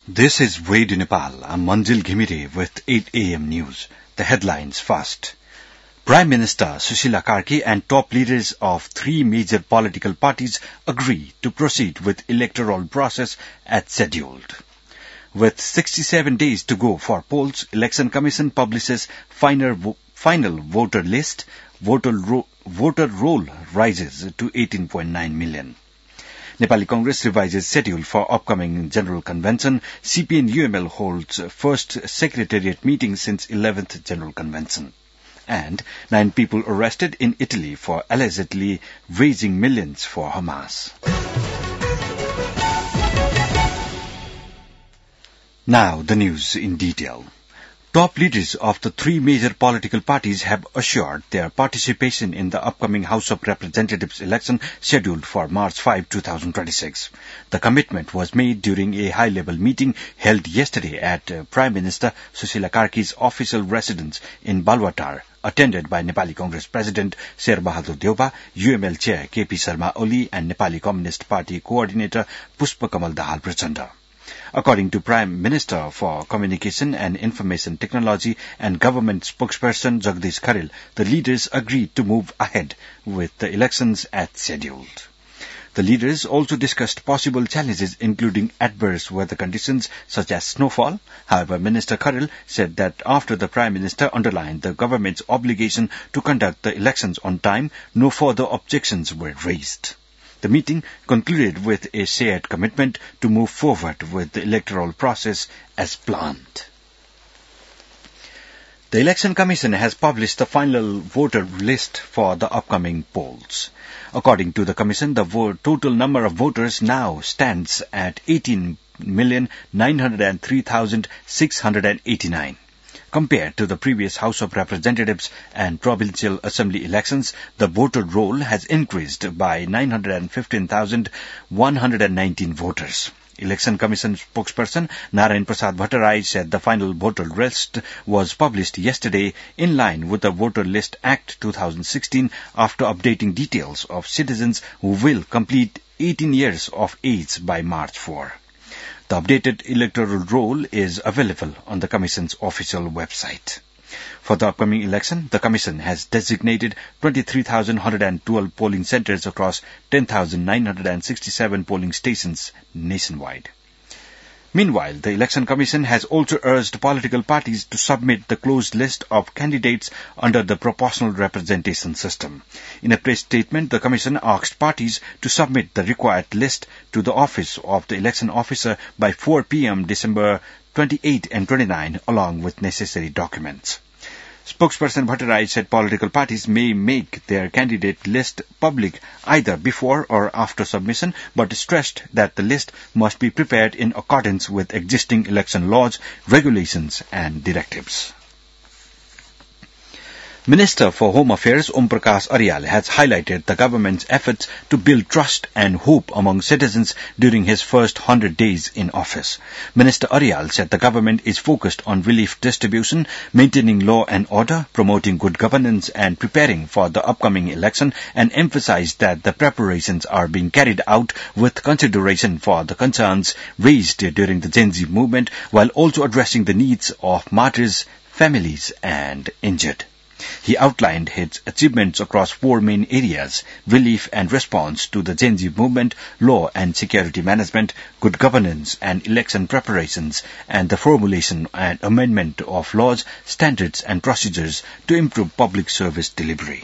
This is Radio Nepal. I'm Manjil Ghimire with 8 a.m. news. The headlines first. Prime Minister Susila Karki and top leaders of three major political parties agree to proceed with electoral process as scheduled. With 67 days to go for polls, Election Commission publishes final voter list. Voter roll rises to 18.9 million. Nepali Congress revises schedule for upcoming General Convention. CPN-UML holds first Secretariat meeting since 11th General Convention. And 9 people arrested in Italy for allegedly raising millions for Hamas. Now the news in detail. Top leaders of the three major political parties have assured their participation in the upcoming House of Representatives election scheduled for March 5, 2026. The commitment was made during a high-level meeting held yesterday at Prime Minister Susila Karki's official residence in Balwatar, attended by Nepali Congress President Sher Bahadur Deuba, UML Chair KP Sharma Oli, and Nepali Communist Party Coordinator Pushpa Kamal Dahal Prachanda. According to Prime Minister for Communication and Information Technology and Government spokesperson Jagdish Kharel, the leaders agreed to move ahead with the elections as scheduled. The leaders also discussed possible challenges including adverse weather conditions such as snowfall. However, Minister Kharel said that after the Prime Minister underlined the government's obligation to conduct the elections on time, no further objections were raised. The meeting concluded with a shared commitment to move forward with the electoral process as planned. The Election Commission has published the final voter list for the upcoming polls. According to the Commission, the total number of voters now stands at 18,903,689. Compared to the previous House of Representatives and Provincial Assembly elections, the voter roll has increased by 915,119 voters. Election Commission spokesperson Narayan Prasad Bhattarai said the final voter list was published yesterday in line with the Voter List Act 2016 after updating details of citizens who will complete 18 years of age by March 4. The updated electoral roll is available on the Commission's official website. For the upcoming election, the Commission has designated 23,112 polling centres across 10,967 polling stations nationwide. Meanwhile, the Election Commission has also urged political parties to submit the closed list of candidates under the proportional representation system. In a press statement, the Commission asked parties to submit the required list to the office of the election officer by 4 p.m. December 28 and 29, along with necessary documents. Spokesperson Bhattarai said political parties may make their candidate list public either before or after submission, but stressed that the list must be prepared in accordance with existing election laws, regulations and directives. Minister for Home Affairs Om Prakash Aryal has highlighted the government's efforts to build trust and hope among citizens during his first 100 days in office. Minister Aryal said the government is focused on relief distribution, maintaining law and order, promoting good governance and preparing for the upcoming election, and emphasized that the preparations are being carried out with consideration for the concerns raised during the Gen Z movement, while also addressing the needs of martyrs, families and injured. He outlined his achievements across 4 main areas: relief and response to the Gen Z movement, law and security management, good governance and election preparations, and the formulation and amendment of laws, standards and procedures to improve public service delivery.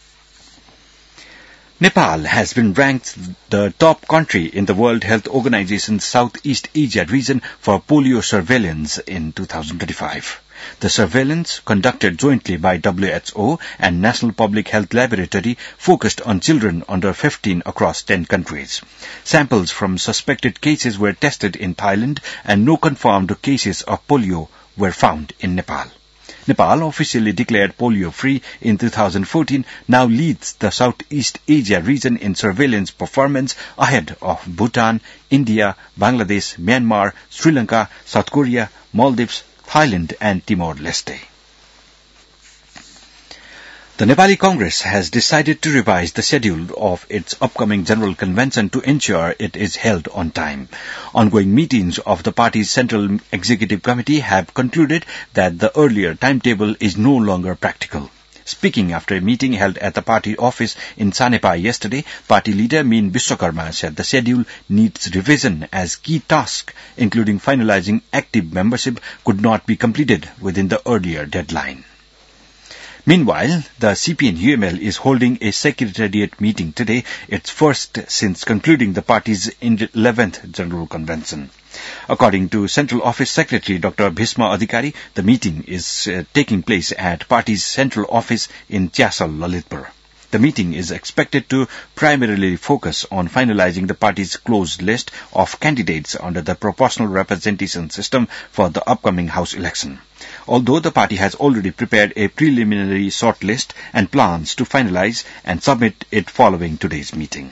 Nepal has been ranked the top country in the World Health Organization's Southeast Asia region for polio surveillance in 2025. The surveillance, conducted jointly by WHO and National Public Health Laboratory, focused on children under 15 across 10 countries. Samples from suspected cases were tested in Thailand, and no confirmed cases of polio were found in Nepal. Nepal, officially declared polio-free in 2014, now leads the Southeast Asia region in surveillance performance ahead of Bhutan, India, Bangladesh, Myanmar, Sri Lanka, South Korea, Maldives, Thailand and Timor-Leste. The Nepali Congress has decided to revise the schedule of its upcoming General Convention to ensure it is held on time. Ongoing meetings of the party's Central Executive Committee have concluded that the earlier timetable is no longer practical. Speaking after a meeting held at the party office in Sanepa yesterday, party leader Min Vishwakarma said the schedule needs revision as key tasks, including finalizing active membership, could not be completed within the earlier deadline. Meanwhile, the CPN-UML is holding a secretariat meeting today, its first since concluding the party's 11th General Convention. According to Central Office Secretary Dr. Bhishma Adhikari, the meeting is taking place at party's central office in Chiasal, Lalitpur. The meeting is expected to primarily focus on finalizing the party's closed list of candidates under the proportional representation system for the upcoming House election. Although the party has already prepared a preliminary shortlist and plans to finalize and submit it following today's meeting.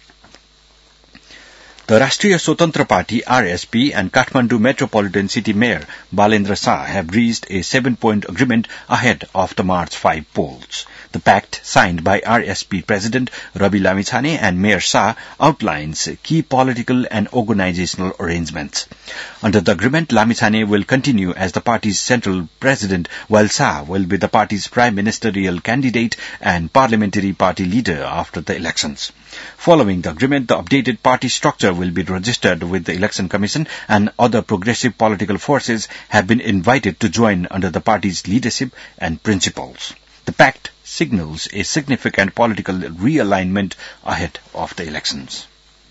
The Rashtriya Swatantra Party, RSP, and Kathmandu Metropolitan City Mayor Balendra Shah have reached a 7-point agreement ahead of the March 5 polls. The pact, signed by RSP President Ravi Lamithane and Mayor Shah, outlines key political and organizational arrangements. Under the agreement, Lamithane will continue as the party's central president, while Shah will be the party's prime ministerial candidate and parliamentary party leader after the elections. Following the agreement, the updated party structure will be registered with the Election Commission, and other progressive political forces have been invited to join under the party's leadership and principles. The pact signals a significant political realignment ahead of the elections.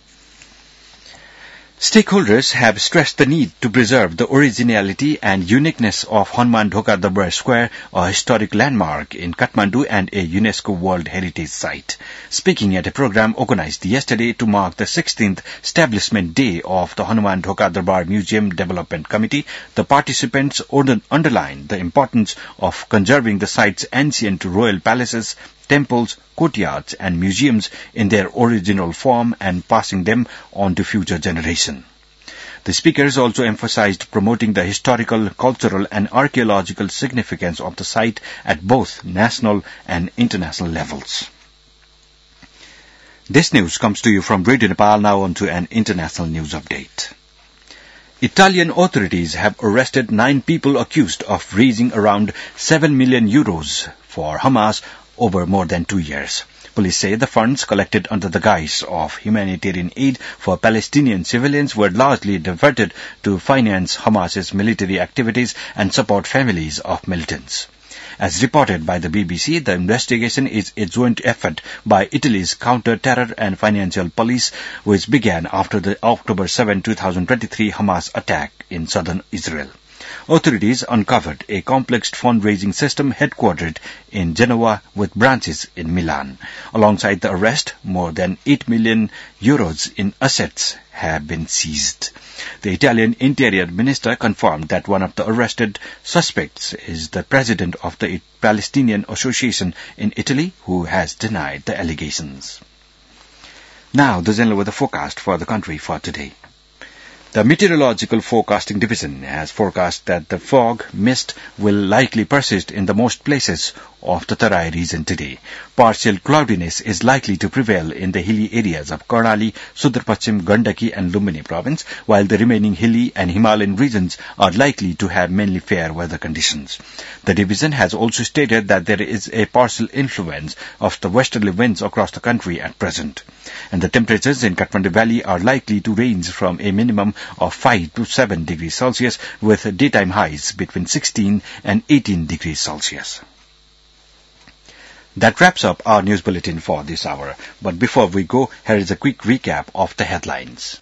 Stakeholders have stressed the need to preserve the originality and uniqueness of Hanuman Dhoka Darbar Square, a historic landmark in Kathmandu and a UNESCO World Heritage Site. Speaking at a program organized yesterday to mark the 16th establishment day of the Hanuman Dhoka Darbar Museum Development Committee, the participants underlined the importance of conserving the site's ancient royal palaces, temples, courtyards and museums in their original form and passing them on to future generations. The speakers also emphasized promoting the historical, cultural and archaeological significance of the site at both national and international levels. This news comes to you from Radio Nepal. Now on to an international news update. Italian authorities have arrested 9 people accused of raising around 7 million euros for Hamas over more than 2 years. Police say the funds collected under the guise of humanitarian aid for Palestinian civilians were largely diverted to finance Hamas's military activities and support families of militants. As reported by the BBC, the investigation is a joint effort by Italy's counter-terror and financial police, which began after the October 7, 2023 Hamas attack in southern Israel. Authorities uncovered a complex fundraising system headquartered in Genoa with branches in Milan. Alongside the arrest, more than 8 million euros in assets have been seized. The Italian Interior Minister confirmed that one of the arrested suspects is the president of the Palestinian Association in Italy, who has denied the allegations. Now, the general weather forecast for the country for today. The Meteorological Forecasting Division has forecast that the fog mist will likely persist in the most places of the Tarai region today. Partial cloudiness is likely to prevail in the hilly areas of Karnali, Sudar Pachim, Gandaki and Lumbini province, while the remaining hilly and Himalayan regions are likely to have mainly fair weather conditions. The division has also stated that there is a partial influence of the westerly winds across the country at present, and the temperatures in Kathmandu Valley are likely to range from a minimum of 5 to 7 degrees Celsius, with daytime highs between 16 and 18 degrees Celsius. That wraps up our news bulletin for this hour. But before we go, here is a quick recap of the headlines.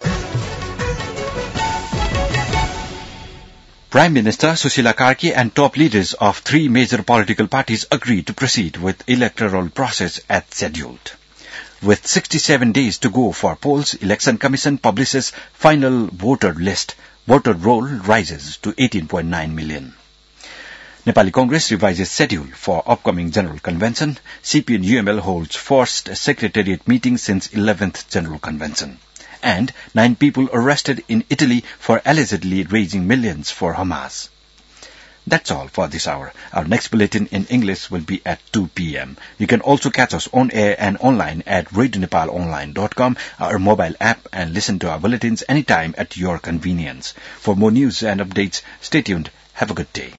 Prime Minister Sushila Karki and top leaders of 3 major political parties agreed to proceed with electoral process as scheduled. With 67 days to go for polls, Election Commission publishes final voter list. Voter roll rises to 18.9 million. Nepali Congress revises schedule for upcoming General Convention. CPN-UML holds first Secretariat meeting since 11th General Convention. And 9 people arrested in Italy for allegedly raising millions for Hamas. That's all for this hour. Our next bulletin in English will be at 2 p.m. You can also catch us on air and online at RadioNepalOnline.com, our mobile app, and listen to our bulletins anytime at your convenience. For more news and updates, stay tuned. Have a good day.